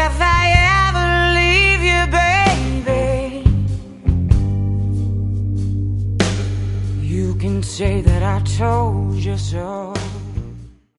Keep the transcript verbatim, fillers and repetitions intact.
if I ever leave you, baby, you can say that I told you so.